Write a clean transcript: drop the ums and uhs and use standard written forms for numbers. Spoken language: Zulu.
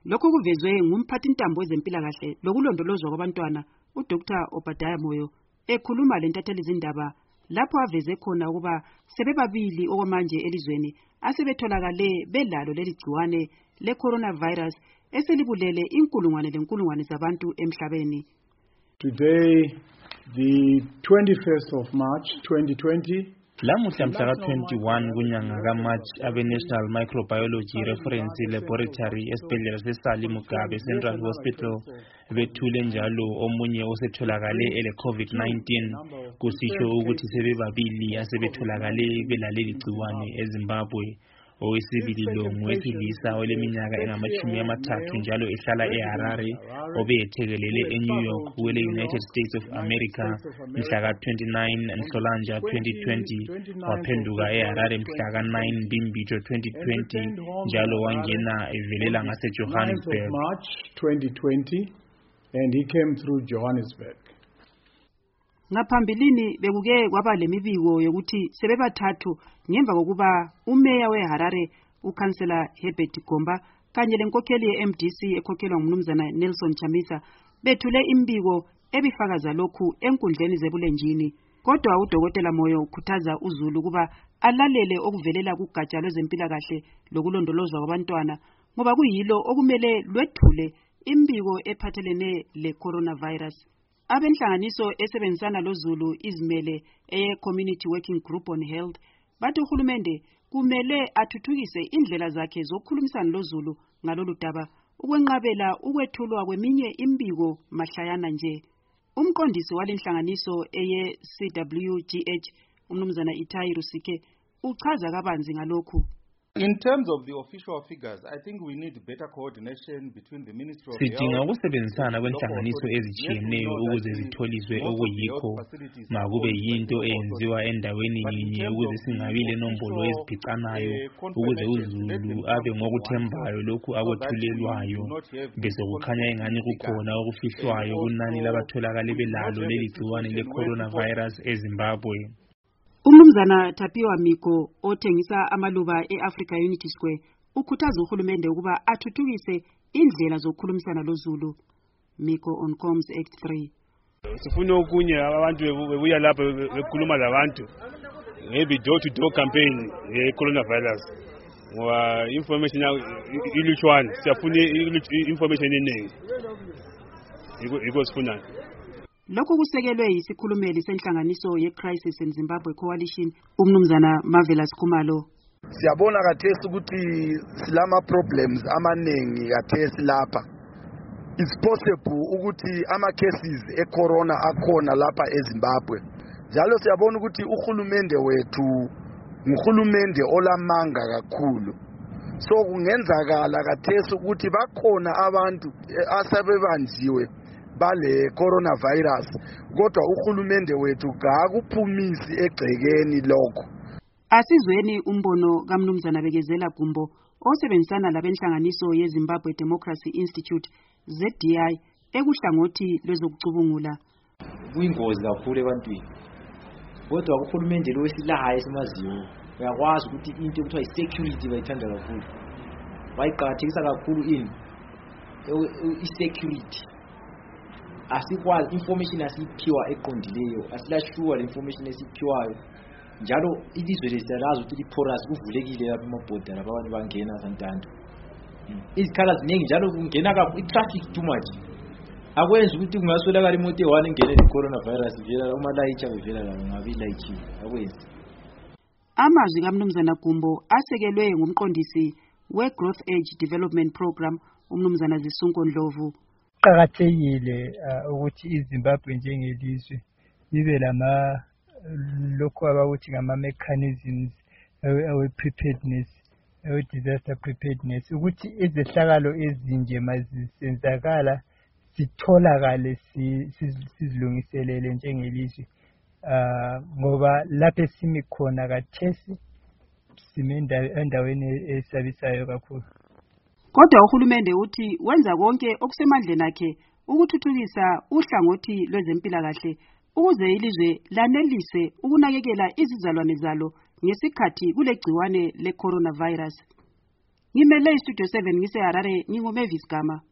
Lokho kuvezwe ngumphathintambo wezempilakahle lokulondolozwa kwabantwana uDr. Obadiah Moyo ekhuluma lentatheli zindaba lapho aveze khona ukuba sebebabili okwamanje elizweni asebetholakale belalo leli gciwane le-coronavirus eselibulele inkulungwane zabantu emhlabeni. Today, the 21st of March 2020, Lamuhla mhla ka-21 kunyanga ka-March abe-National Microbiology Reference Laboratory esibhedlela se-Sali Mugabe Central Hospital bethule njalo omunye osetholakale ele-COVID-19 kusitsho ukuthi sebebabili asebetholakale belaleli gciwane eZimbabwe. Owesibili lo ngowesilisa oleminyaka engama-30 njalo ehlala eHarare obeyethekelele eNew York kwele-United States of America mhla ka-29 Nhlolanja 2020 waphenduka eHarare mhla ka-9 Mbimbijo 2020 njalo wangena evelela ngase-Johannesburg. March 2020 and he came through Johannesburg. Ngaphambilini bekuke kwaba lemibiko yokuthi sebebathathu ngemva kokuba umeya weHarare ukansela Herbert Gomba kanye lenkokheli ye-MDC ekhokhelwa ngumnumzana Nelson Chamisa bethule imbiko ebifakaza lokhu enkundleni zebulenjini. Kodwa uDokotela Moyo ukhuthaza uZulu ukuba alalele okuvelela kugatsha lwezempilakahle lokulondolozwa kwabantwana ngoba kuyilo okumele lwethule imbiko ephathelene le-coronavirus. Abenhlanganiso esebenzisana loZulu izimele eye-Community Working Group on Health bathi uhulumende kumele athuthukise indlela zakhe zokukhulumisana loZulu ngalolu daba ukwenqabela ukwethulwa kweminye imbiko mahlayana nje. Umqondisi walenhlanganiso eye-CWGH umnumzana Itai Rusike uchaza kabanzi ngalokhu. In terms of the official figures, I think we need better coordination between the Ministry of Health. Sidinga ukusebenzisana kwenhlanganiso ezitshiyeneyo ukuze zitholiswe okuyikho makube yinto eyenziwa endaweni yinye ukuze singabi lenombolo eziphicanayo ukuze uZulu abe ngokuthembayo lokhu akwethulelwayo bese kukhanya engani kukhona okufihlwayo kunani labatholakale belalo leli gciwane le-coronavirus eZimbabwe. Umnumzana Tapiwa Miko othengisa amaluba e-Africa Unity Square ukhuthaza uhulumende ukuba athuthukise indlela zokukhulumisana loZulu. Miko on Comms Act 3. Sifuna okunye abantu bebuya lapha bekhuluma labantu maybe door to door campaign ye-coronavirus. Ngoba information ilutshwana siyafuna information eningi. Yiko sifuna. Lokho kusekelwe yisikhulumeli senhlanganiso ye-Crisis in Zimbabwe Coalition umnumzana Marvelous Khumalo. Siyabona kathesi ukuthi silama problems amaningi kathesi lapha. It's possible ukuthi ama cases e-corona akhona lapha eZimbabwe. Njalo siyabona ukuthi uhulumende wethu nguhulumende olamanga kakhulu. So kungenzakala kathesi ukuthi bakhona abantu asebebanjiwe bale coronavirus kodwa uhulumende wethu akakuphumisi egcekeni lokho. Asizweni umbono kaMnumzana Bekezela Gumbo osebenzisana labenhlanganiso yeZimbabwe Democracy Institute ZDI ekuhlangothi lwezokucubungula. Kuyingozi kakhulu ebantwini. Kodwa uhulumende lo wesilahaye esimaziyo uyakwazi ukuthi into ekuthiwa i-security bayithanda kakhulu. Bayiqakathekisa kakhulu i-security. Asikwazi information asiphiwa eqondileyo asilashwa le information esiphiwayo njalo ilizwe lesalazo ukuthi liporous kuvulekile lapha emabhoda lapha abantu bangena santanto izikhala ziningi njalo kungena kakhulu i-traffic too much akwenza ukuthi kungaswelakala imoto e1 ingene le-coronavirus vela uma layicha bevela la ngabi layichi akwenza. Amazwi kaMnumzana Gumbo asekelwe ngumqondisi we-Growth Age Development Program umnumzana Zisunko Ndlovu. Qakathekile ukuthi iZimbabwe njengelizwe libe lama lokho abakuthi ngama mechanisms awe-preparedness awe-disaster preparedness ukuthi izehlakalo ezinje mazisenzakala sitholakale sizilungiselele njengelizwe ngoba lapho simi khona kathesi sime endaweni esabisayo kakhulu. Kodwa uhulumende uthi wenza konke okusemandleni akhe ukuthuthukisa uhlangothi lwezempilakahle ukuze ilizwe lanelise ukunakekela izizalwane zalo ngesikhathi kule gciwane le-coronavirus. ngimele istudio 7 ngise Harare, nginguMavis Gama.